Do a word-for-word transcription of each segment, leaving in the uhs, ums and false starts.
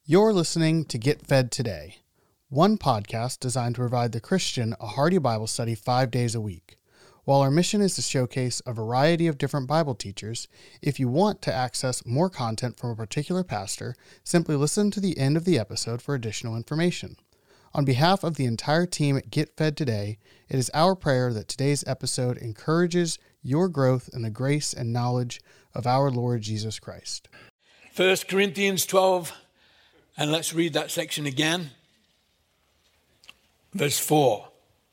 You're listening to Get Fed Today, one podcast designed to provide the Christian a hearty Bible study five days a week. While our mission is to showcase a variety of different Bible teachers, if you want to access more content from a particular pastor, simply listen to the end of the episode for additional information. On behalf of the entire team at Get Fed Today, it is our prayer that today's episode encourages your growth in the grace and knowledge of our Lord Jesus Christ. First Corinthians twelve, and let's read that section again. Verse four.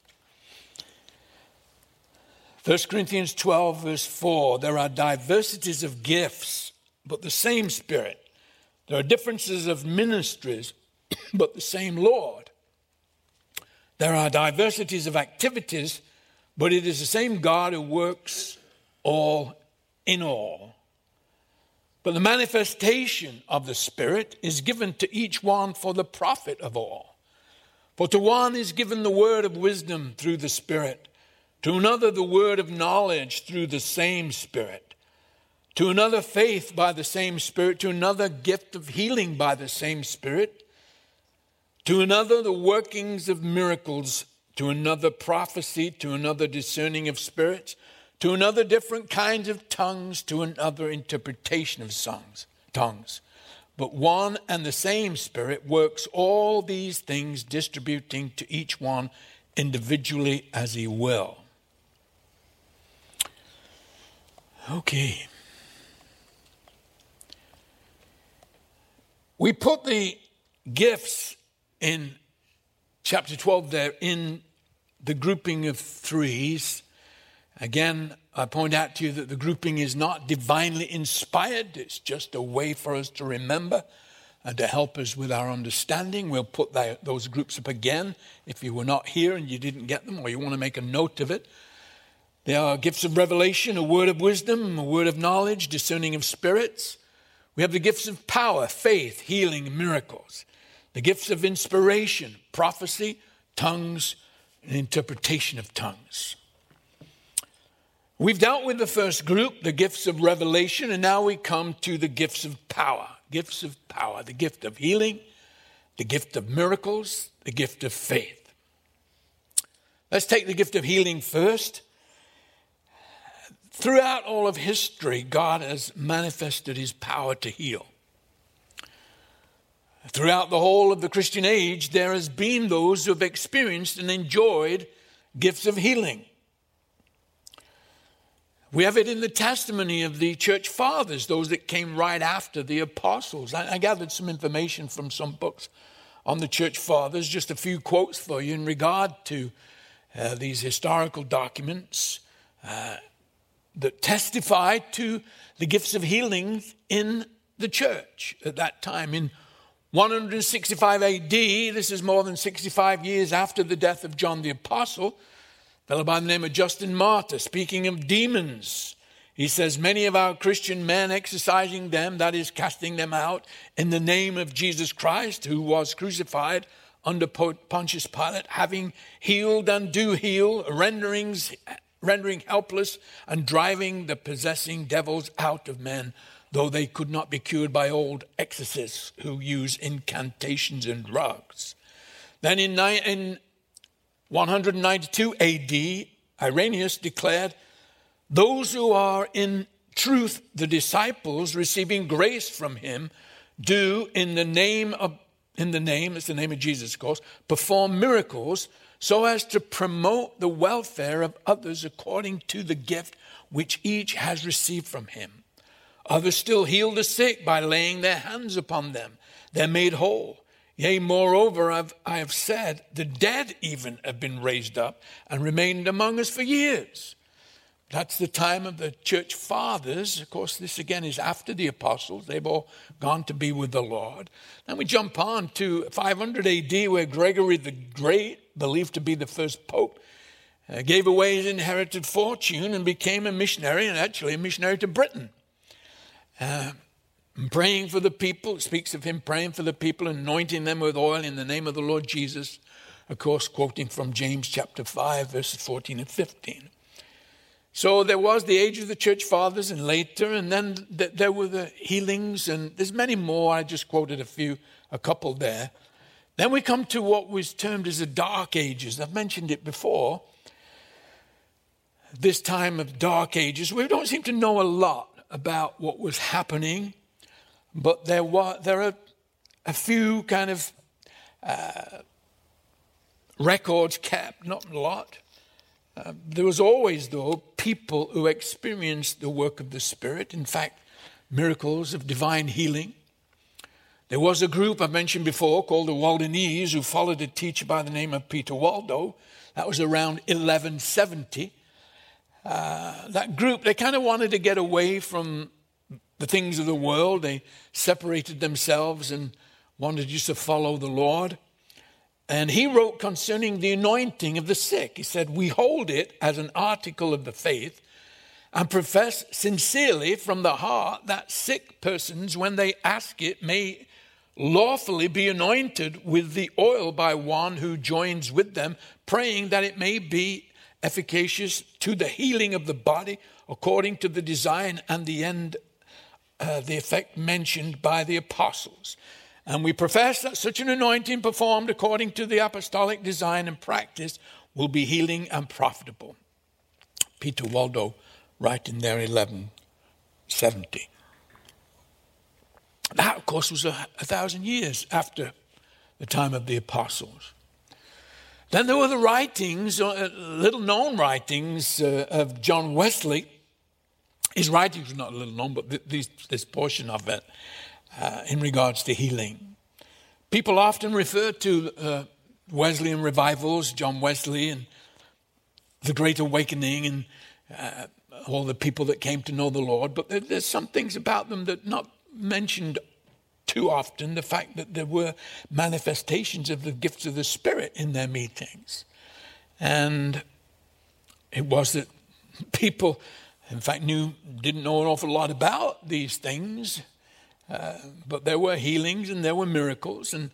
First Corinthians twelve, verse four. There are diversities of gifts, but the same Spirit. There are differences of ministries, but the same Lord. There are diversities of activities, but it is the same God who works all in all. But the manifestation of the Spirit is given to each one for the profit of all. For to one is given the word of wisdom through the Spirit, to another the word of knowledge through the same Spirit, to another faith by the same Spirit, to another gift of healing by the same Spirit, to another the workings of miracles, to another prophecy, to another discerning of spirits, to another different kinds of tongues, to another interpretation of songs, tongues. But one and the same Spirit works all these things, distributing to each one individually as he will. Okay. We put the gifts in chapter twelve there in the grouping of threes. Again, I point out to you that the grouping is not divinely inspired. It's just a way for us to remember and to help us with our understanding. We'll put that, those groups up again if you were not here and you didn't get them, or you want to make a note of it. There are gifts of revelation, a word of wisdom, a word of knowledge, discerning of spirits. We have the gifts of power, faith, healing, miracles. The gifts of inspiration, prophecy, tongues, and interpretation of tongues. We've dealt with the first group, the gifts of revelation, and now we come to the gifts of power. Gifts of power, the gift of healing, the gift of miracles, the gift of faith. Let's take the gift of healing first. Throughout all of history, God has manifested his power to heal. Throughout the whole of the Christian age, there has been those who have experienced and enjoyed gifts of healing. We have it in the testimony of the church fathers, those that came right after the apostles. I, I gathered some information from some books on the church fathers, just a few quotes for you in regard to uh, these historical documents uh, that testify to the gifts of healing in the church at that time. In one sixty-five A D, this is more than sixty-five years after the death of John the Apostle, a fellow by the name of Justin Martyr, speaking of demons, he says, many of our Christian men exercising them, that is, casting them out, in the name of Jesus Christ, who was crucified under Pontius Pilate, having healed and do heal, renderings, rendering helpless and driving the possessing devils out of men, though they could not be cured by old exorcists who use incantations and drugs. Then in, in one ninety-two A D, Irenaeus declared, those who are in truth the disciples receiving grace from him do in the name of, in the name, it's the name of Jesus, of course, perform miracles so as to promote the welfare of others according to the gift which each has received from him. Others still heal the sick by laying their hands upon them. They're made whole. Yea, moreover, I've, I have said, the dead even have been raised up and remained among us for years. That's the time of the church fathers. Of course, this again is after the apostles. They've all gone to be with the Lord. Then we jump on to five hundred A D, where Gregory the Great, believed to be the first pope, uh, gave away his inherited fortune and became a missionary, and actually a missionary to Britain. Uh, praying for the people, it speaks of him praying for the people, anointing them with oil in the name of the Lord Jesus. Of course, quoting from James chapter five, verses fourteen and fifteen. So there was the age of the church fathers and later, and then th- there were the healings, and there's many more. I just quoted a few a couple there. Then we come to what was termed as the Dark Ages. I've mentioned it before. This time of Dark Ages, we don't seem to know a lot about what was happening, but there were there are a few kind of uh, records kept, not a lot. Uh, there was always, though, people who experienced the work of the Spirit. In fact, miracles of divine healing. There was a group I mentioned before called the Waldenese who followed a teacher by the name of Peter Waldo. That was around eleven seventy. Uh, that group, they kind of wanted to get away from the things of the world. They separated themselves and wanted just to follow the Lord. And he wrote concerning the anointing of the sick. He said, we hold it as an article of the faith and profess sincerely from the heart that sick persons, when they ask it, may lawfully be anointed with the oil by one who joins with them, praying that it may be efficacious to the healing of the body according to the design and the end, uh, the effect mentioned by the apostles. And we profess that such an anointing performed according to the apostolic design and practice will be healing and profitable. Peter Waldo writing there eleven seventy. That, of course, was a, a thousand years after the time of the apostles. Then there were the writings, uh, little-known writings uh, of John Wesley. His writings were not little known, but th- these, this portion of it uh, in regards to healing. People often refer to uh, Wesleyan revivals, John Wesley and the Great Awakening and uh, all the people that came to know the Lord. But there, there's some things about them that are not mentioned too often, the fact that there were manifestations of the gifts of the Spirit in their meetings. And it was that people, in fact, knew, didn't know an awful lot about these things, uh, but there were healings and there were miracles. And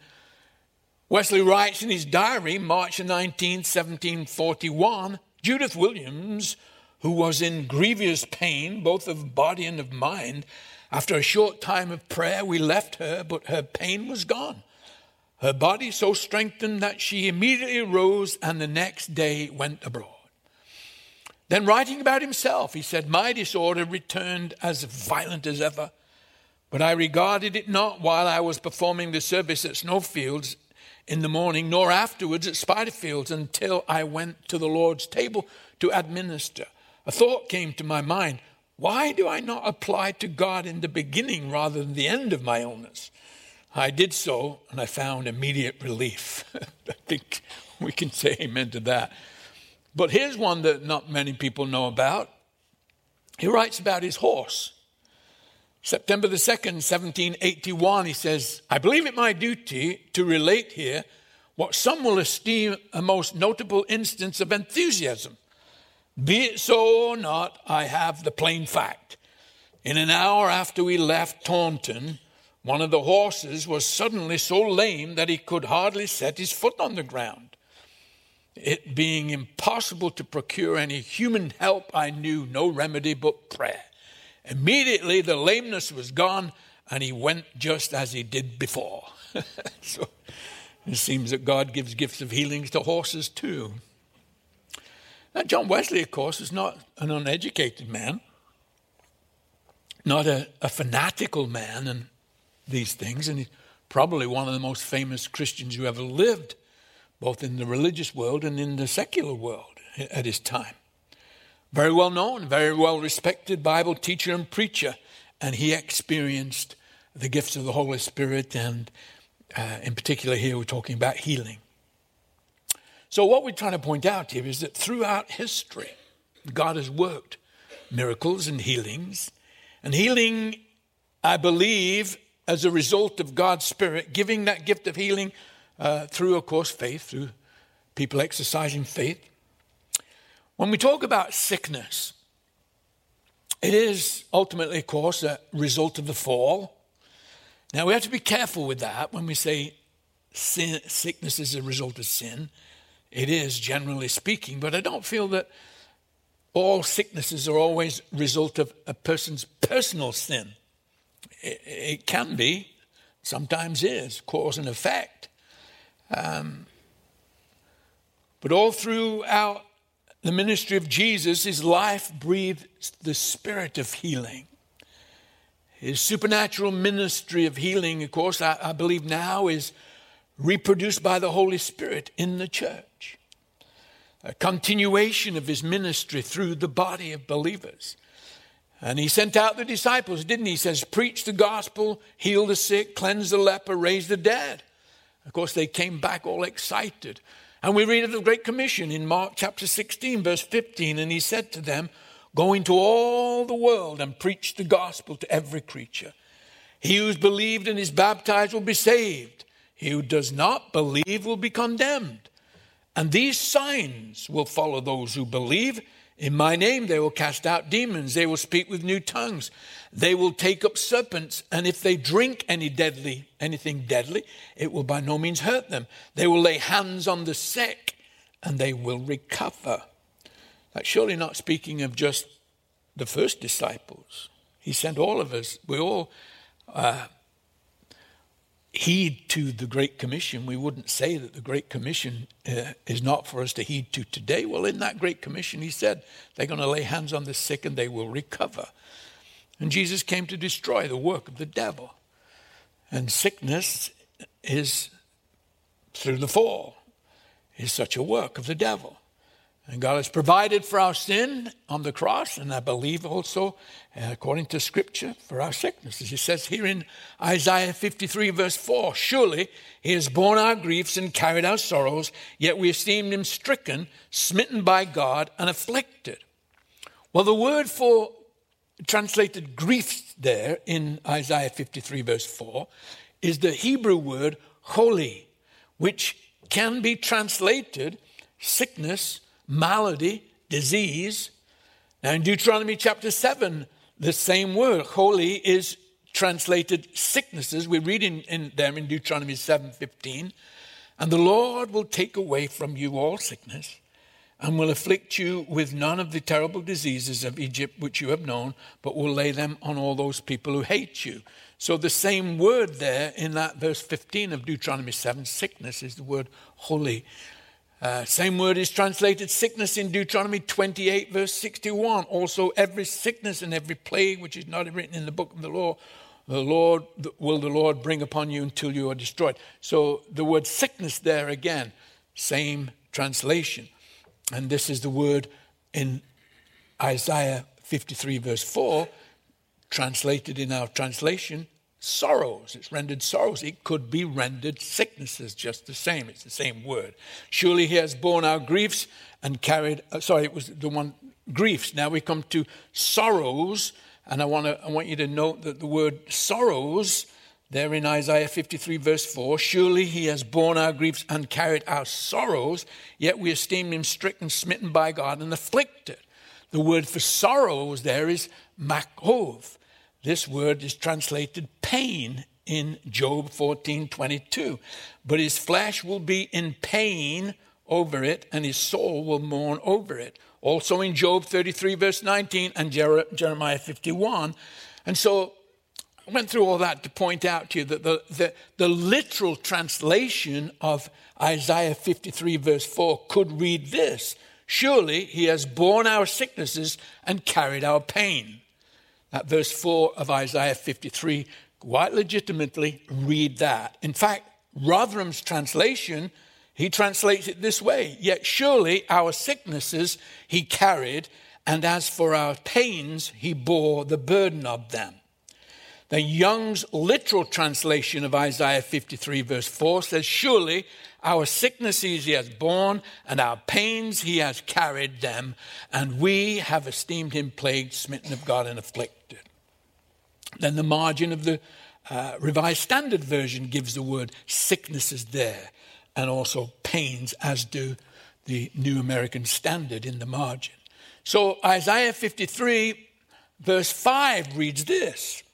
Wesley writes in his diary, March nineteenth, seventeen forty-one, Judith Williams, who was in grievous pain, both of body and of mind, after a short time of prayer, we left her, but her pain was gone. Her body so strengthened that she immediately rose and the next day went abroad. Then writing about himself, he said, my disorder returned as violent as ever, but I regarded it not while I was performing the service at Snowfields in the morning, nor afterwards at Spiderfields, until I went to the Lord's table to administer. A thought came to my mind, why do I not apply to God in the beginning rather than the end of my illness? I did so, and I found immediate relief. I think we can say amen to that. But here's one that not many people know about. He writes about his horse. September the second, seventeen eighty-one, he says, I believe it my duty to relate here what some will esteem a most notable instance of enthusiasm. Be it so or not, I have the plain fact. In an hour after we left Taunton, one of the horses was suddenly so lame that he could hardly set his foot on the ground. It being impossible to procure any human help, I knew no remedy but prayer. Immediately the lameness was gone, and he went just as he did before. So it seems that God gives gifts of healings to horses too. Now, John Wesley, of course, was not an uneducated man, not a, a fanatical man in these things, and he's probably one of the most famous Christians who ever lived, both in the religious world and in the secular world at his time. Very well known, very well respected Bible teacher and preacher, and he experienced the gifts of the Holy Spirit, and uh, in particular here we're talking about healing. So what we're trying to point out here is that throughout history, God has worked miracles and healings. And healing, I believe, as a result of God's Spirit, giving that gift of healing uh, through, of course, faith, through people exercising faith. When we talk about sickness, it is ultimately, of course, a result of the fall. Now, we have to be careful with that when we say sin, sickness is a result of sin. It is, generally speaking, but I don't feel that all sicknesses are always a result of a person's personal sin. It, it can be sometimes is, cause and effect. Um, but all throughout the ministry of Jesus, his life breathed the spirit of healing. His supernatural ministry of healing, of course, I, I believe now is reproduced by the Holy Spirit in the church. A continuation of his ministry through the body of believers. And he sent out the disciples, didn't he? He says, preach the gospel, heal the sick, cleanse the leper, raise the dead. Of course, they came back all excited. And we read of the Great Commission in Mark chapter sixteen, verse fifteen. And he said to them, go into all the world and preach the gospel to every creature. He who's believed and is baptized will be saved. He who does not believe will be condemned. And these signs will follow those who believe. In my name they will cast out demons. They will speak with new tongues. They will take up serpents. And if they drink any deadly, anything deadly, it will by no means hurt them. They will lay hands on the sick and they will recover. That's surely not speaking of just the first disciples. He sent all of us. We all uh, heed to the Great Commission. We wouldn't say that the Great Commission uh, is not for us to heed to today. Well, in that Great Commission, he said they're going to lay hands on the sick and they will recover. And Jesus came to destroy the work of the devil. And sickness is, through the fall, is such a work of the devil. And God has provided for our sin on the cross, and I believe also, uh, according to Scripture, for our sicknesses. He says here in Isaiah fifty-three, verse four, surely he has borne our griefs and carried our sorrows, yet we esteemed him stricken, smitten by God, and afflicted. Well, the word for translated griefs there in Isaiah fifty-three, verse four, is the Hebrew word holy, which can be translated sickness, malady, disease. Now in Deuteronomy chapter seven, the same word, holy, is translated sicknesses. We read in, in them in Deuteronomy seven fifteen. And the Lord will take away from you all sickness and will afflict you with none of the terrible diseases of Egypt which you have known, but will lay them on all those people who hate you. So the same word there in that verse fifteen of Deuteronomy seven, sickness, is the word holy. Uh, same word is translated sickness in Deuteronomy twenty-eight, verse sixty-one. Also, every sickness and every plague which is not written in the book of the law, the Lord will the Lord bring upon you until you are destroyed. So the word sickness there again, same translation. And this is the word in Isaiah fifty-three, verse four, translated in our translation, sorrows. It's rendered sorrows. It could be rendered sicknesses just the same. It's the same word. Surely he has borne our griefs and carried, uh, sorry, it was the one, griefs. Now we come to sorrows. And I want to, I want you to note that the word sorrows there in Isaiah fifty-three, verse four, surely he has borne our griefs and carried our sorrows, yet we esteemed him stricken, smitten by God, and afflicted. The word for sorrows there is makov. This word is translated pain in Job fourteen twenty-two. But his flesh will be in pain over it, and his soul will mourn over it. Also in Job thirty-three, verse nineteen, and Jer- Jeremiah fifty-one. And so I went through all that to point out to you that the, the, the literal translation of Isaiah fifty-three, verse four could read this: surely he has borne our sicknesses and carried our pain. That verse four of Isaiah fifty-three, quite legitimately read that. In fact, Rotherham's translation, he translates it this way: yet surely our sicknesses he carried, and as for our pains, he bore the burden of them. The Young's literal translation of Isaiah fifty-three, verse four says, surely our sicknesses he has borne, and our pains he has carried them, and we have esteemed him plagued, smitten of God, and afflicted. Then the margin of the uh, Revised Standard Version gives the word sicknesses there, and also pains, as do the New American Standard in the margin. So Isaiah fifty-three, verse five reads this: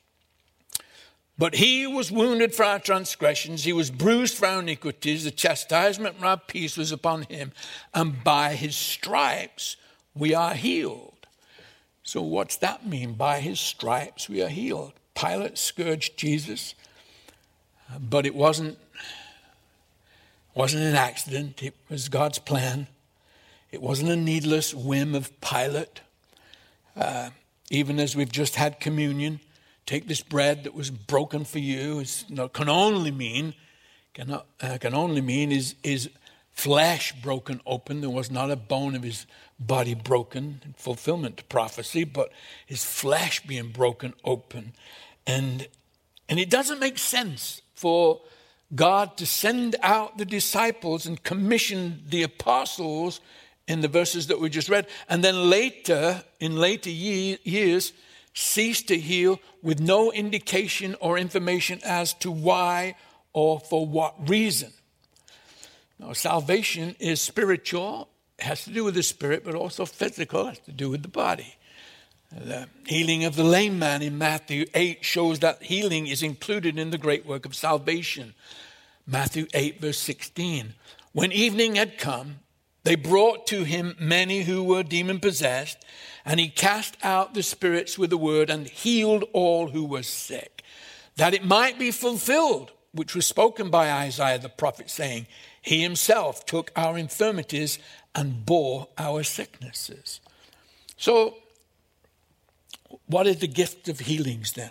but he was wounded for our transgressions, he was bruised for our iniquities, the chastisement for our peace was upon him, and by his stripes we are healed. So what's that mean? By his stripes we are healed. Pilate scourged Jesus, But it wasn't, wasn't an accident. It was God's plan. It wasn't a needless whim of Pilate. Uh, even as we've just had communion, take this bread that was broken for you. It's, you know, can only mean, cannot, uh, can only mean is is flesh broken open. There was not a bone of his body broken in fulfillment to prophecy, but his flesh being broken open. And, and it doesn't make sense for God to send out the disciples and commission the apostles in the verses that we just read, and then later, in later ye- years, cease to heal with no indication or information as to why or for what reason. Now, salvation is spiritual, it has to do with the spirit, but also physical, it has to do with the body. The healing of the lame man in Matthew eight shows that healing is included in the great work of salvation. Matthew eight, verse sixteen. When evening had come, they brought to him many who were demon-possessed, and he cast out the spirits with the word and healed all who were sick, that it might be fulfilled, which was spoken by Isaiah the prophet, saying, he himself took our infirmities and bore our sicknesses. So, what is the gift of healings then?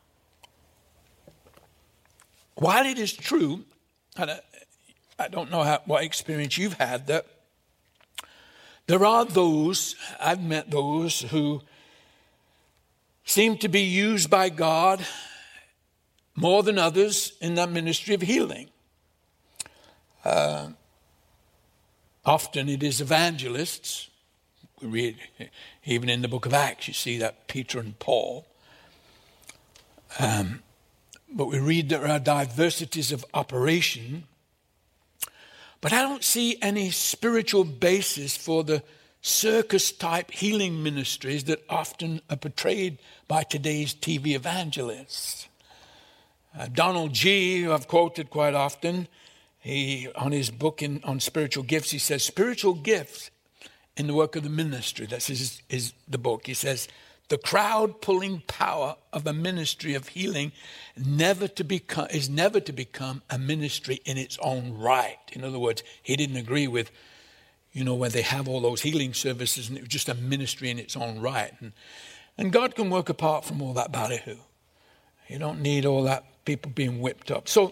While it is true, and I don't know how, what experience you've had, that there are those, I've met those who seem to be used by God more than others in that ministry of healing. Uh, often it is evangelists. We read, even in the book of Acts, you see that Peter and Paul. Um, but we read there are diversities of operation. But I don't see any spiritual basis for the circus-type healing ministries that often are portrayed by today's T V evangelists. Uh, Donald G., who I've quoted quite often, he on his book in, on spiritual gifts, he says, spiritual gifts in the work of the ministry, that's his, his the book. He says, the crowd-pulling power of a ministry of healing never to become is never to become a ministry in its own right. In other words, he didn't agree with, you know, where they have all those healing services and it was just a ministry in its own right. And, and God can work apart from all that ballyhoo. You don't need all that people being whipped up. So,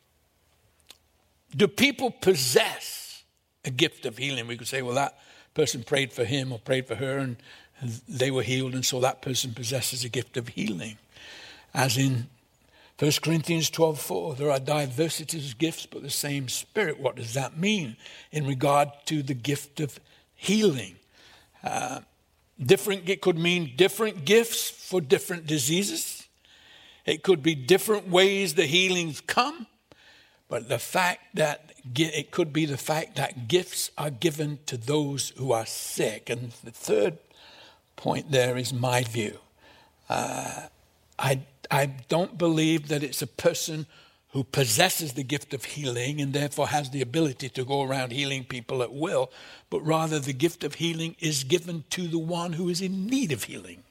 do people possess a gift of healing? We could say, well, that person prayed for him or prayed for her and they were healed, and so that person possesses a gift of healing. As in First Corinthians twelve four, there are diversities of gifts, but the same Spirit. What does that mean in regard to the gift of healing? Uh, different, it could mean different gifts for different diseases. It could be different ways the healings come. But the fact that it could be the fact that gifts are given to those who are sick. And the third point there is my view. Uh, I, I don't believe that it's a person who possesses the gift of healing and therefore has the ability to go around healing people at will, but rather the gift of healing is given to the one who is in need of healing.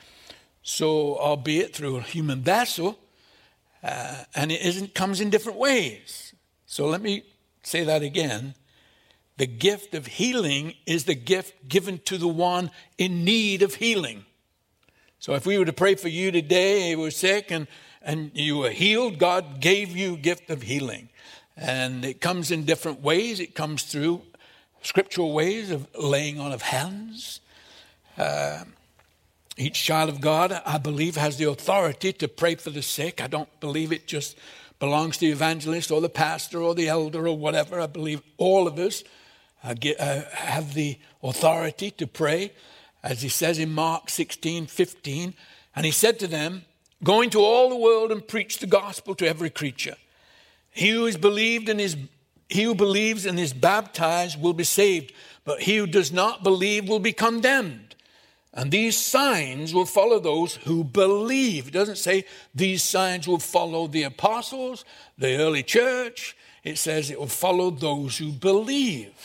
So, albeit through a human vessel, uh, and it isn't, comes in different ways. So let me say that again. The gift of healing is the gift given to the one in need of healing. So if we were to pray for you today, you were sick and, and you were healed, God gave you a gift of healing. And it comes in different ways. It comes through scriptural ways of laying on of hands. Uh, each child of God, I believe, has the authority to pray for the sick. I don't believe it just belongs to the evangelist or the pastor or the elder or whatever. I believe all of us uh, get, uh, have the authority to pray. As he says in Mark sixteen fifteen, and he said to them, go into all the world and preach the gospel to every creature. He who is believed and is he who believes and is baptized will be saved, but he who does not believe will be condemned. And these signs will follow those who believe. It doesn't say these signs will follow the apostles, the early church. It says it will follow those who believe.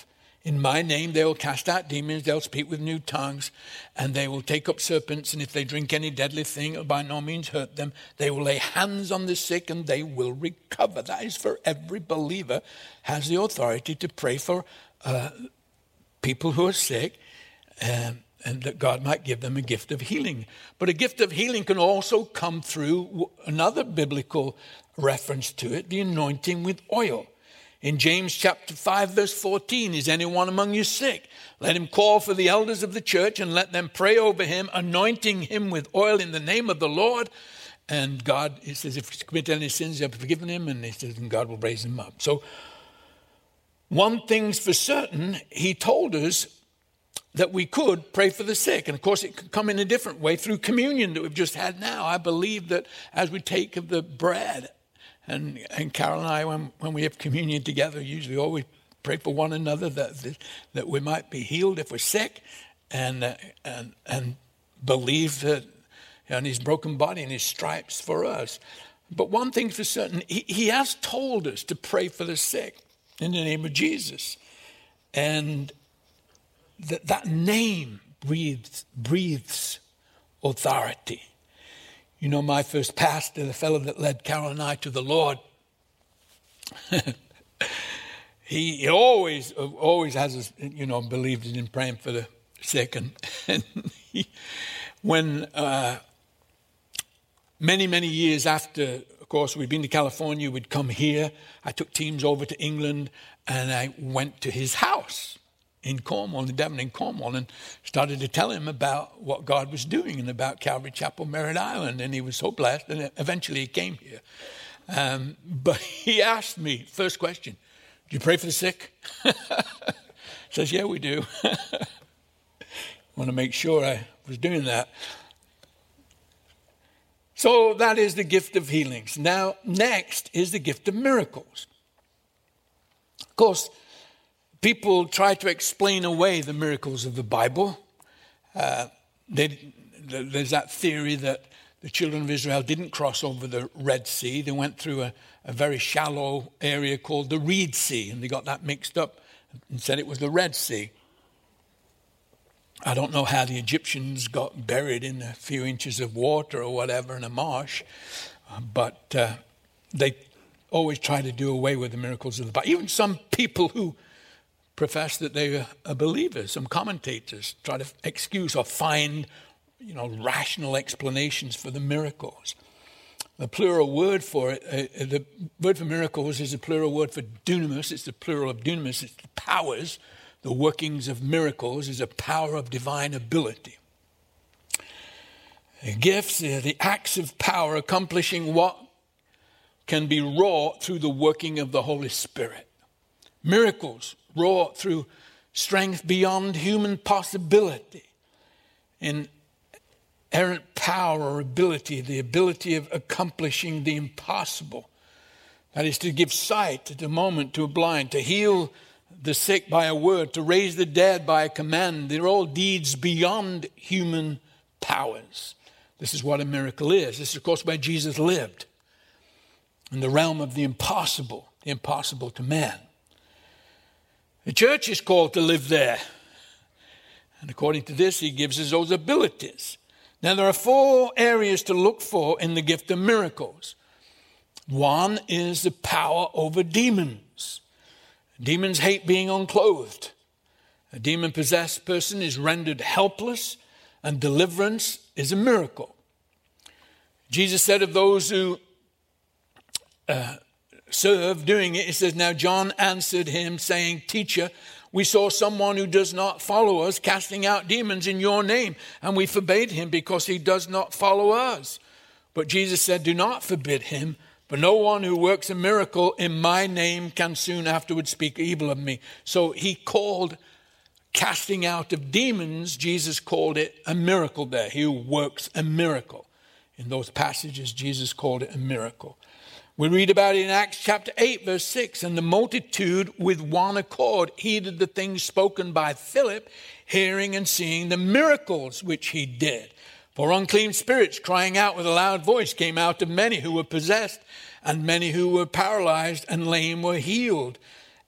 In my name, they will cast out demons, they'll speak with new tongues, and they will take up serpents, and if they drink any deadly thing, it will by no means hurt them. They will lay hands on the sick, and they will recover. That is for every believer has the authority to pray for uh, people who are sick, um, and that God might give them a gift of healing. But a gift of healing can also come through another biblical reference to it, the anointing with oil. In James chapter five, verse fourteen, is anyone among you sick? Let him call for the elders of the church and let them pray over him, anointing him with oil in the name of the Lord. And God, he says, if he's committed any sins, they'll be forgiven him. And he says, and God will raise him up. So one thing's for certain, he told us that we could pray for the sick. And of course, it could come in a different way through communion that we've just had now. I believe that as we take of the bread, And and Carol and I, when, when we have communion together, usually always pray for one another that that we might be healed if we're sick, and uh, and and believe that in his broken body and his stripes for us. But one thing for certain, he, he has told us to pray for the sick in the name of Jesus, and that that name breathes breathes authority. You know, my first pastor, the fellow that led Carol and I to the Lord, he, he always, always has, his, you know, believed in praying for the sick. And, and he, when uh, many, many years after, of course, we'd been to California, we'd come here. I took teams over to England, and I went to his house in Cornwall, in Devon, in Cornwall, and started to tell him about what God was doing and about Calvary Chapel, Merritt Island. And he was so blessed, and eventually he came here. Um, but he asked me, first question, do you pray for the sick? Says, yeah, we do. Want to make sure I was doing that. So that is the gift of healings. Now, next is the gift of miracles. Of course, people try to explain away the miracles of the Bible. Uh, they, there's that theory that the children of Israel didn't cross over the Red Sea. They went through a, a very shallow area called the Reed Sea, and they got that mixed up and said it was the Red Sea. I don't know how the Egyptians got buried in a few inches of water or whatever in a marsh, but uh, they always try to do away with the miracles of the Bible. Even some people who profess that they are believers, some commentators try to excuse or find, you know, rational explanations for the miracles. The plural word for it, uh, the word for miracles is a plural word for dunamis. It's the plural of dunamis. It's the powers. The workings of miracles is a power of divine ability. The gifts are the acts of power accomplishing what can be wrought through the working of the Holy Spirit. Miracles wrought through strength beyond human possibility, in errant power or ability, the ability of accomplishing the impossible. That is to give sight at a moment to a blind, to heal the sick by a word, to raise the dead by a command. They're all deeds beyond human powers. This is what a miracle is. This is, of course, where Jesus lived, in the realm of the impossible, the impossible to man. The church is called to live there. And according to this, he gives us those abilities. Now, there are four areas to look for in the gift of miracles. One is the power over demons. Demons hate being unclothed. A demon-possessed person is rendered helpless, and deliverance is a miracle. Jesus said of those who uh, serve doing it, he says, now John answered him saying, Teacher, we saw someone who does not follow us casting out demons in your name, and we forbade him because he does not follow us. But Jesus said, do not forbid him, for no one who works a miracle in my name can soon afterwards speak evil of me. So he called casting out of demons, Jesus called it a miracle there. He who works a miracle. In those passages, Jesus called it a miracle. We read about it in Acts chapter eight, verse six. And the multitude with one accord heeded the things spoken by Philip, hearing and seeing the miracles which he did. For unclean spirits, crying out with a loud voice, came out of many who were possessed, and many who were paralyzed and lame were healed.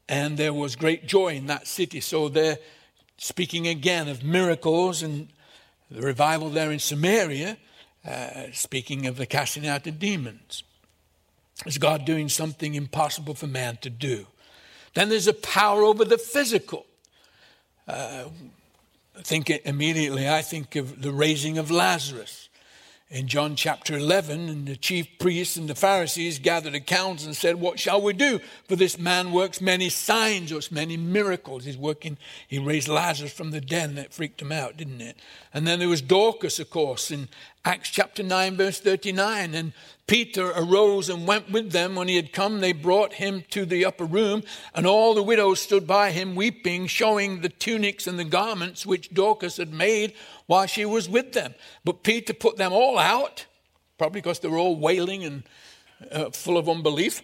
and there was great joy in that city. So they're speaking again of miracles and the revival there in Samaria, uh, speaking of the casting out of demons. Is God doing something impossible for man to do? Then there's a power over the physical. Uh, think immediately, I think of the raising of Lazarus. In John chapter eleven, and the chief priests and the Pharisees gathered accounts and said, what shall we do? For this man works many signs, or many miracles. He's working, he raised Lazarus from the dead, and that freaked him out, didn't it? And then there was Dorcas, of course, in Acts chapter nine, verse thirty-nine. And Peter arose and went with them. When he had come, they brought him to the upper room, and all the widows stood by him weeping, showing the tunics and the garments which Dorcas had made while she was with them. But Peter put them all out, probably because they were all wailing and uh, full of unbelief.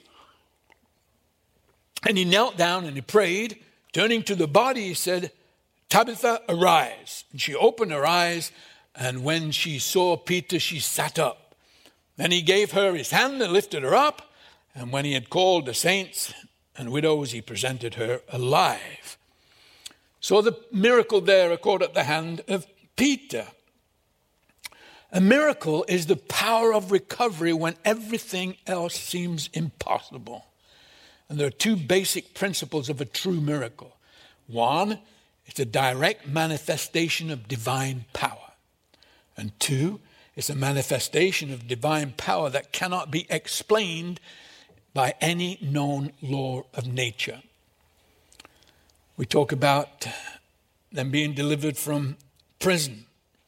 And he knelt down and he prayed. Turning to the body, he said, Tabitha, arise. And she opened her eyes, and when she saw Peter, she sat up. Then he gave her his hand and lifted her up. And when he had called the saints and widows, he presented her alive. So the miracle there occurred at the hand of Peter. A miracle is the power of recovery when everything else seems impossible. And there are two basic principles of a true miracle. One, it's a direct manifestation of divine power. And two, it's a manifestation of divine power that cannot be explained by any known law of nature. We talk about them being delivered from prison,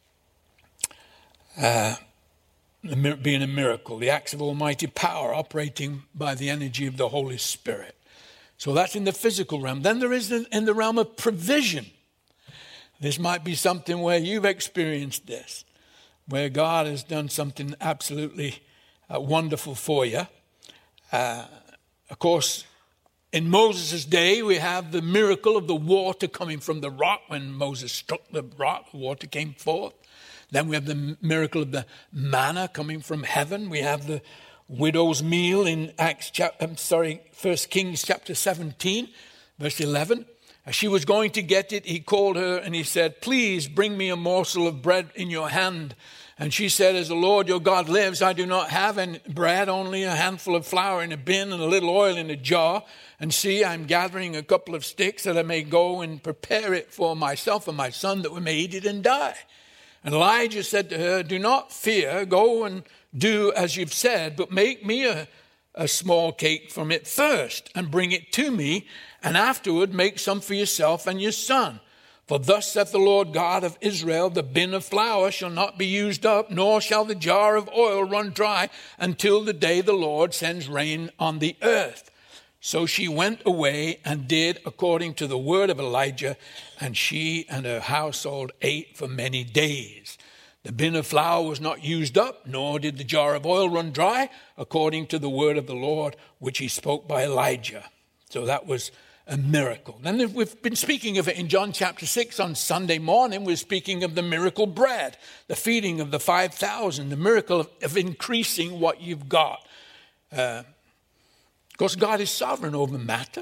uh, being a miracle, the acts of almighty power operating by the energy of the Holy Spirit. So that's in the physical realm. Then there is in the realm of provision. This might be something where you've experienced this, where God has done something absolutely uh, wonderful for you. Uh, of course, in Moses' day, we have the miracle of the water coming from the rock. When Moses struck the rock, the water came forth. Then we have the miracle of the manna coming from heaven. We have the widow's meal in Acts, I'm sorry, First Kings chapter seventeen, verse eleven. As she was going to get it, he called her and he said, please bring me a morsel of bread in your hand. And she said, as the Lord your God lives, I do not have any bread, only a handful of flour in a bin and a little oil in a jar. And see, I'm gathering a couple of sticks that I may go and prepare it for myself and my son, that we may eat it and die. And Elijah said to her, do not fear, go and do as you've said, but make me a, a small cake from it first and bring it to me, and afterward make some for yourself and your son. For thus saith the Lord God of Israel, the bin of flour shall not be used up, nor shall the jar of oil run dry until the day the Lord sends rain on the earth. So she went away and did according to the word of Elijah, and she and her household ate for many days. The bin of flour was not used up, nor did the jar of oil run dry, according to the word of the Lord, which he spoke by Elijah. So that was a miracle. Then we've been speaking of it in John chapter six on Sunday morning. We're speaking of the miracle bread, the feeding of the five thousand, the miracle of, of increasing what you've got. Uh, of course, God is sovereign over matter.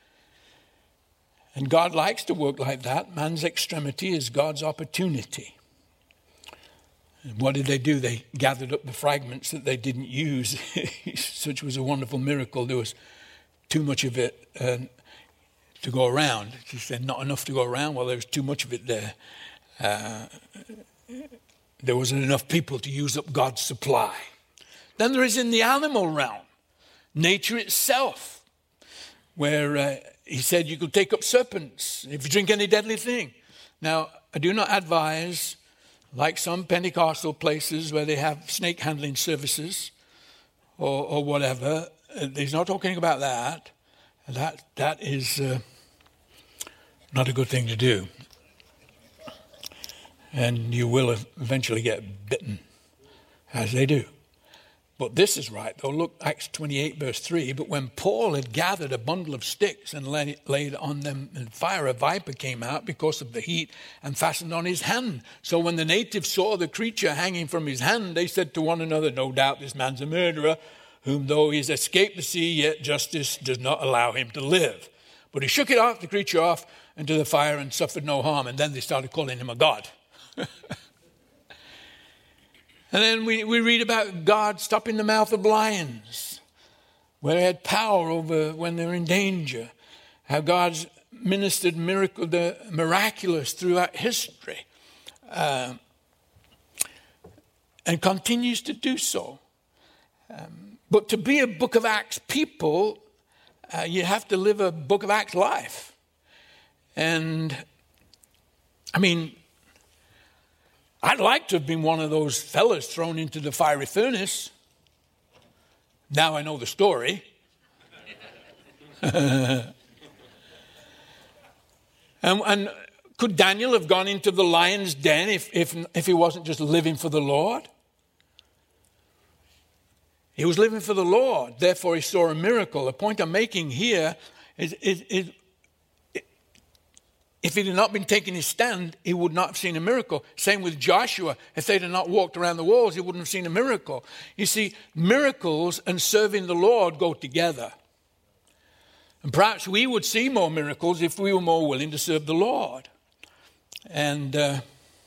And God likes to work like that. Man's extremity is God's opportunity. And what did they do? They gathered up the fragments that they didn't use. Such was a wonderful miracle. There was too much of it uh, to go around. She said, not enough to go around. Well, there was too much of it there. Uh, there wasn't enough people to use up God's supply. Then there is in the animal realm, nature itself, where uh, he said you could take up serpents if you drink any deadly thing. Now, I do not advise, like some Pentecostal places where they have snake handling services or, or whatever. He's not talking about that. That that is uh, not a good thing to do. And you will eventually get bitten, as they do. But this is right, though. Look, Acts twenty-eight, verse three. But when Paul had gathered a bundle of sticks and laid, laid on them in fire, a viper came out because of the heat and fastened on his hand. So when the natives saw the creature hanging from his hand, they said to one another, no doubt this man's a murderer, whom though he has escaped the sea, yet justice does not allow him to live. But he shook it off, the creature off, into the fire and suffered no harm. And then they started calling him a god. And then we, we read about God stopping the mouth of lions, where they had power over when they were in danger. How God's ministered miracle, the miraculous throughout history. Uh, and continues to do so. Um, but to be a Book of Acts people, uh, you have to live a Book of Acts life. And, I mean, I'd like to have been one of those fellas thrown into the fiery furnace. Now I know the story. and, and could Daniel have gone into the lion's den if, if, if he wasn't just living for the Lord? He was living for the Lord, therefore he saw a miracle. The point I'm making here is, is, is if he had not been taking his stand, he would not have seen a miracle. Same with Joshua. If they'd have not walked around the walls, he wouldn't have seen a miracle. You see, miracles and serving the Lord go together. And perhaps we would see more miracles if we were more willing to serve the Lord. And uh,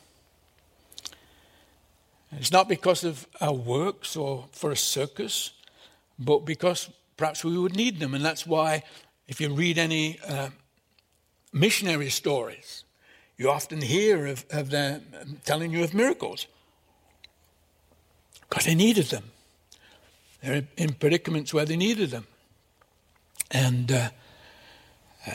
it's not because of our works or for a circus, but because perhaps we would need them. And that's why if you read any uh, missionary stories, you often hear of, of them telling you of miracles. Because they needed them. They're in predicaments where they needed them. And uh, uh,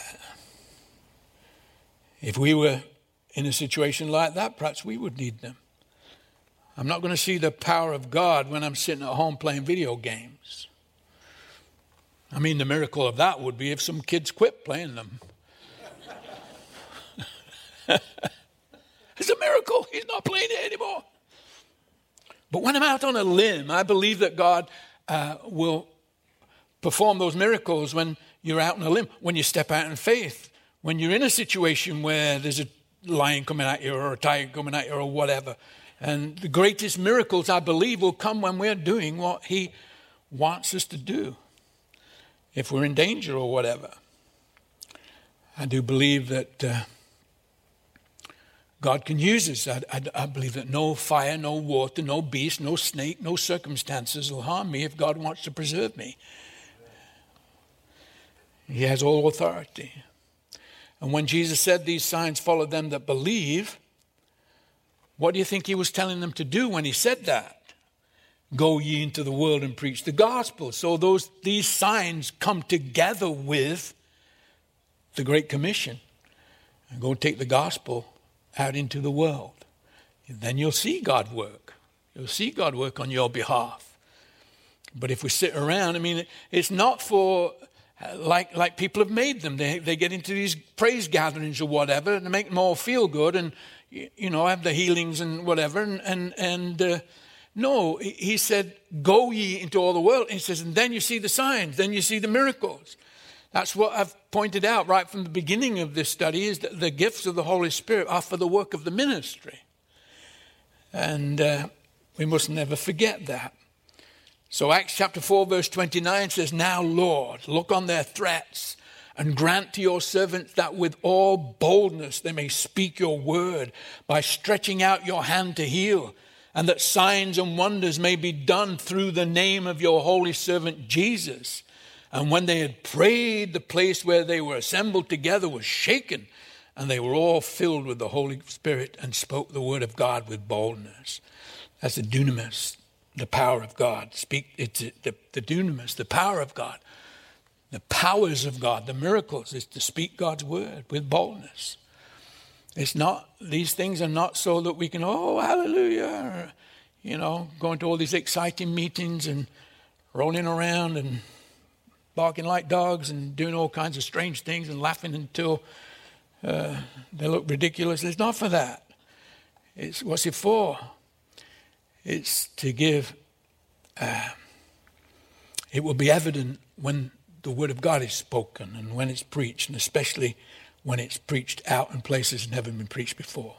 if we were in a situation like that, perhaps we would need them. I'm not going to see the power of God when I'm sitting at home playing video games. I mean, the miracle of that would be if some kids quit playing them. It's a miracle. He's not playing it anymore. But when I'm out on a limb, I believe that God uh, will perform those miracles when you're out on a limb, when you step out in faith, when you're in a situation where there's a lion coming at you or a tiger coming at you or whatever. And the greatest miracles, I believe, will come when we're doing what he wants us to do. If we're in danger or whatever. I do believe that uh, God can use us. I, I, I believe that no fire, no water, no beast, no snake, no circumstances will harm me if God wants to preserve me. He has all authority. And when Jesus said these signs follow them that believe, what do you think he was telling them to do when he said that? Go ye into the world and preach the gospel. So those these signs come together with the Great Commission. And go take the gospel out into the world. And then you'll see God work. You'll see God work on your behalf. But if we sit around, I mean, it's not for, like like people have made them. They, they get into these praise gatherings or whatever and make them all feel good and, you know, have the healings and whatever. And, and, and uh, no, he said, go ye into all the world. And he says, and then you see the signs, then you see the miracles. That's what I've pointed out right from the beginning of this study, is that the gifts of the Holy Spirit are for the work of the ministry. And uh, we must never forget that. So Acts chapter four, verse twenty-nine says, now, Lord, look on their threats and grant to your servants that with all boldness they may speak your word by stretching out your hand to heal, and that signs and wonders may be done through the name of your holy servant Jesus. And when they had prayed, the place where they were assembled together was shaken, and they were all filled with the Holy Spirit and spoke the word of God with boldness. That's the dunamis, the power of God. Speak it's the, the dunamis, the power of God. The powers of God, the miracles, is to speak God's word with boldness. It's not, these things are not so that we can, oh, hallelujah, or, you know, going to all these exciting meetings and rolling around and barking like dogs and doing all kinds of strange things and laughing until uh, they look ridiculous. It's not for that. It's what's it for? It's to give, uh, it will be evident when the word of God is spoken and when it's preached, and especially when it's preached out in places never been preached before.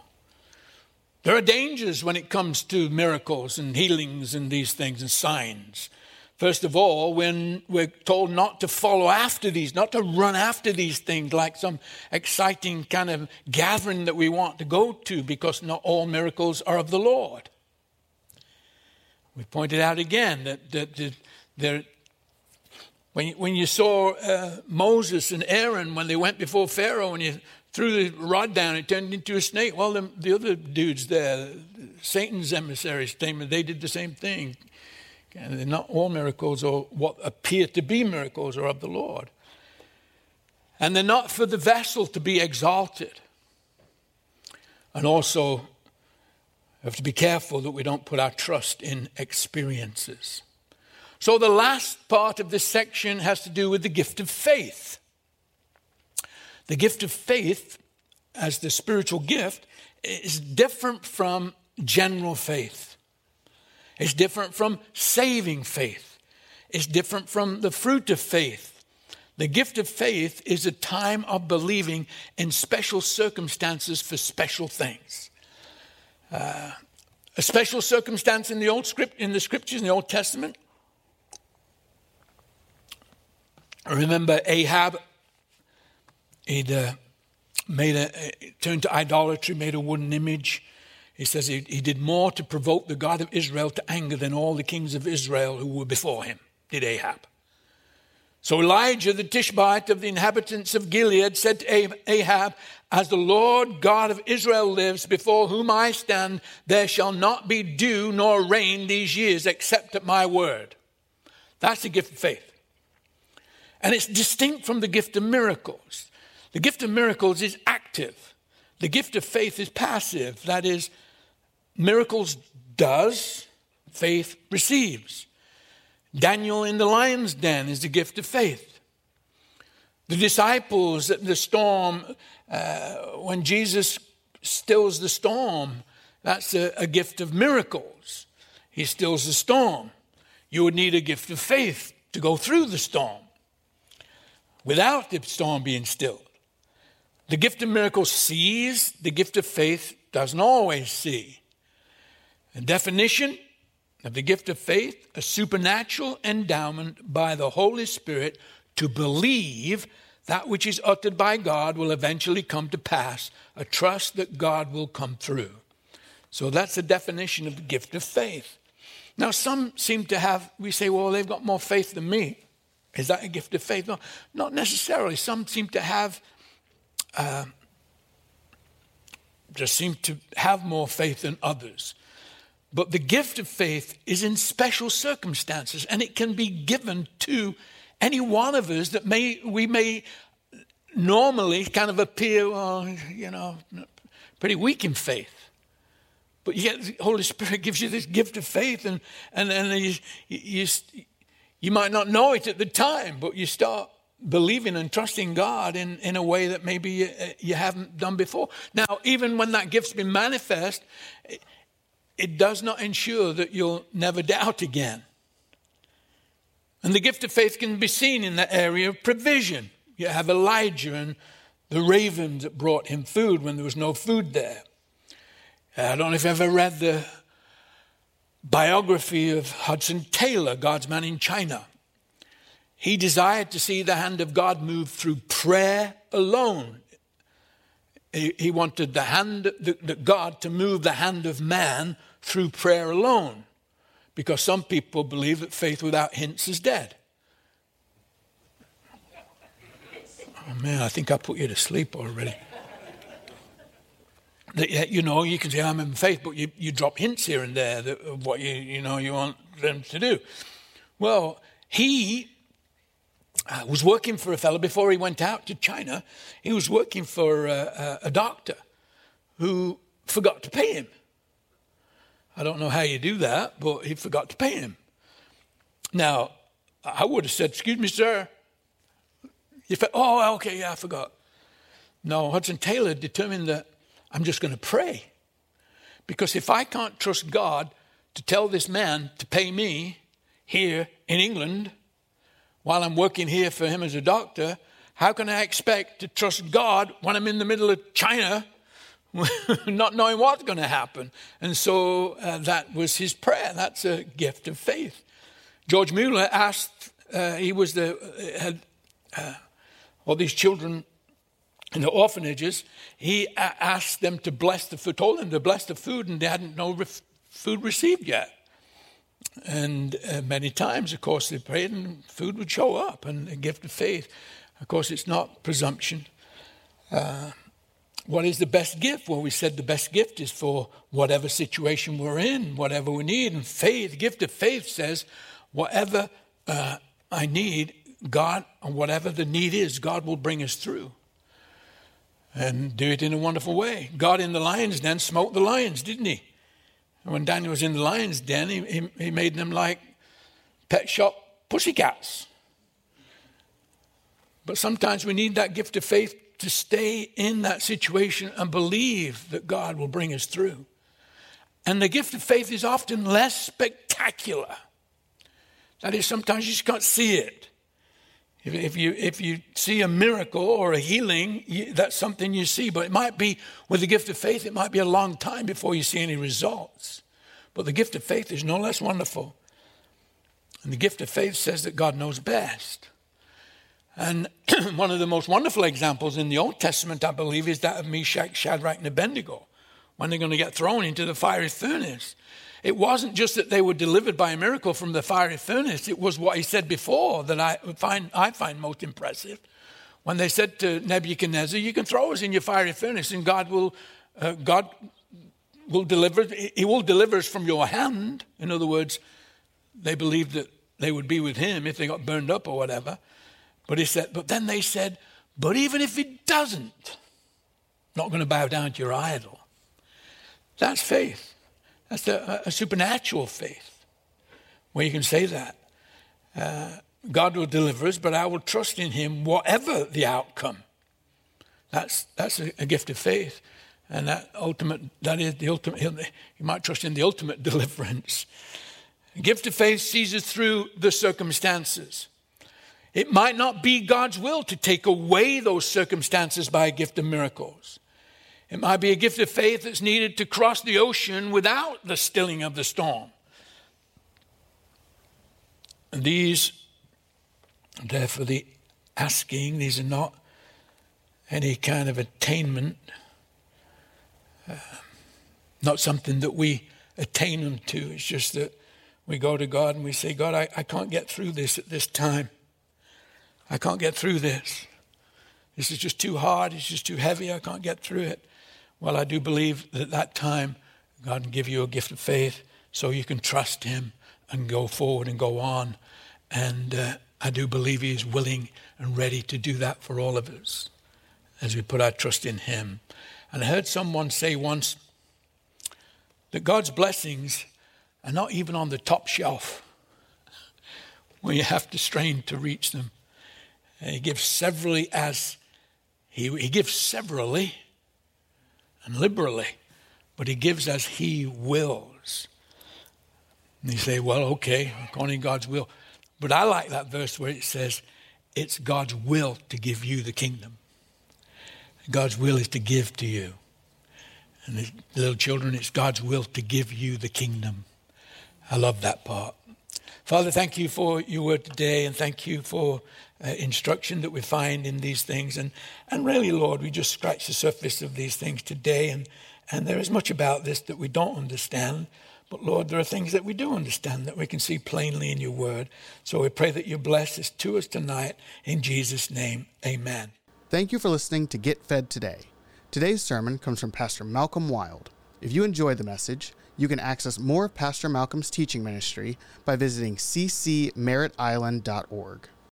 There are dangers when it comes to miracles and healings and these things and signs. First of all, when we're told not to follow after these, not to run after these things like some exciting kind of gathering that we want to go to, because not all miracles are of the Lord. We pointed out again that, that, that there, when, when you saw uh, Moses and Aaron, when they went before Pharaoh and you threw the rod down, it turned into a snake. Well, the, the other dudes there, Satan's emissaries, they did the same thing. And not all miracles, or what appear to be miracles, are of the Lord. And they're not for the vessel to be exalted. And also, we have to be careful that we don't put our trust in experiences. So the last part of this section has to do with the gift of faith. The gift of faith, as the spiritual gift, is different from general faith. It's different from saving faith. It's different from the fruit of faith. The gift of faith is a time of believing in special circumstances for special things. Uh, a special circumstance in the old script, in the scriptures, in the Old Testament. I remember Ahab. He'd uh, made a, turned to idolatry, made a wooden image. He says he, he did more to provoke the God of Israel to anger than all the kings of Israel who were before him, did Ahab. So Elijah, the Tishbite of the inhabitants of Gilead, said to Ahab, as the Lord God of Israel lives, before whom I stand, there shall not be dew nor rain these years except at my word. That's the gift of faith. And it's distinct from the gift of miracles. The gift of miracles is active. The gift of faith is passive. That is, miracles does, faith receives. Daniel in the lion's den is the gift of faith. The disciples at the storm, uh, when Jesus stills the storm, that's a, a gift of miracles. He stills the storm. You would need a gift of faith to go through the storm without the storm being stilled. The gift of miracles sees, the gift of faith doesn't always see. A definition of the gift of faith, a supernatural endowment by the Holy Spirit to believe that which is uttered by God will eventually come to pass, a trust that God will come through. So that's the definition of the gift of faith. Now some seem to have, we say, well, they've got more faith than me. Is that a gift of faith? No, not necessarily. Some seem to have Uh, just seem to have more faith than others. But the gift of faith is in special circumstances, and it can be given to any one of us that may we may normally kind of appear, well, you know, pretty weak in faith. But yet the Holy Spirit gives you this gift of faith, and and, and you, you, you might not know it at the time, but you start believing and trusting God in, in a way that maybe you, you haven't done before. Now, even when that gift's been manifest, it, it does not ensure that you'll never doubt again. And the gift of faith can be seen in the area of provision. You have Elijah and the ravens that brought him food when there was no food there. I don't know if you've ever read the biography of Hudson Taylor, God's man in China. He desired to see the hand of God move through prayer alone. He, he wanted the hand, the, the God to move the hand of man through prayer alone. Because some people believe that faith without hints is dead. Oh man, I think I put you to sleep already. That, you know, you can say, I'm in faith, but you, you drop hints here and there that, of what you, you know you want them to do. Well, he uh, was working for a fellow before he went out to China. He was working for a, a, a doctor who forgot to pay him. I don't know how you do that, but he forgot to pay him. Now, I would have said, excuse me, sir. You said, oh, okay, yeah, I forgot. No, Hudson Taylor determined that I'm just going to pray. Because if I can't trust God to tell this man to pay me here in England while I'm working here for him as a doctor, how can I expect to trust God when I'm in the middle of China not knowing what's going to happen? And so uh, that was his prayer. That's a gift of faith. George Mueller asked, uh, he was the, uh, had uh, all these children in the orphanages. He a- asked them to bless the food, told them to bless the food, and they hadn't no re- food received yet. And uh, many times, of course, they prayed and food would show up, and a gift of faith. Of course, it's not presumption. Uh, what is the best gift? Well, we said the best gift is for whatever situation we're in, whatever we need. And faith, the gift of faith says, whatever uh, I need, God, and whatever the need is, God will bring us through. And do it in a wonderful way. God in the lion's den smote the lions, didn't he? When Daniel was in the lion's den, he, he, he made them like pet shop pussycats. But sometimes we need that gift of faith to stay in that situation and believe that God will bring us through. And the gift of faith is often less spectacular. That is, sometimes you just can't see it. If, if you if you see a miracle or a healing, you, that's something you see. But it might be, with the gift of faith, it might be a long time before you see any results. But the gift of faith is no less wonderful. And the gift of faith says that God knows best. And one of the most wonderful examples in the Old Testament, I believe, is that of Meshach, Shadrach, and Abednego, when they're going to get thrown into the fiery furnace. It wasn't just that they were delivered by a miracle from the fiery furnace. It was what he said before that I find, I find most impressive. When they said to Nebuchadnezzar, you can throw us in your fiery furnace and God will, uh, God will deliver, he will deliver us from your hand. In other words, they believed that they would be with him if they got burned up or whatever. But he said, but then they said, but even if he doesn't, not going to bow down to your idol. That's faith. That's a, a supernatural faith, where you can say that. Uh, God will deliver us, but I will trust in him whatever the outcome. That's that's a, a gift of faith. And that ultimate, that is the ultimate, you might trust in the ultimate deliverance. A gift of faith sees us through the circumstances. It might not be God's will to take away those circumstances by a gift of miracles. It might be a gift of faith that's needed to cross the ocean without the stilling of the storm. And these, therefore, the asking, these are not any kind of attainment, uh, not something that we attain unto. It's just that we go to God and we say, God, I, I can't get through this at this time. I can't get through this. This is just too hard. It's just too heavy. I can't get through it. Well, I do believe that at that time, God can give you a gift of faith so you can trust him and go forward and go on. And uh, I do believe he is willing and ready to do that for all of us as we put our trust in him. And I heard someone say once that God's blessings are not even on the top shelf where you have to strain to reach them. And he gives severally as he, he gives severally and liberally, but he gives as he wills. And you say, well, okay, according to God's will. But I like that verse where it says, it's God's will to give you the kingdom. God's will is to give to you. And the little children, it's God's will to give you the kingdom. I love that part. Father, thank you for your word today, and thank you for uh, instruction that we find in these things. And, and really, Lord, we just scratch the surface of these things today. And, and there is much about this that we don't understand. But, Lord, there are things that we do understand that we can see plainly in your word. So we pray that you bless this to us tonight. In Jesus' name, amen. Thank you for listening to Get Fed Today. Today's sermon comes from Pastor Malcolm Wild. If you enjoyed the message, you can access more of Pastor Malcolm's teaching ministry by visiting c c merritt island dot org.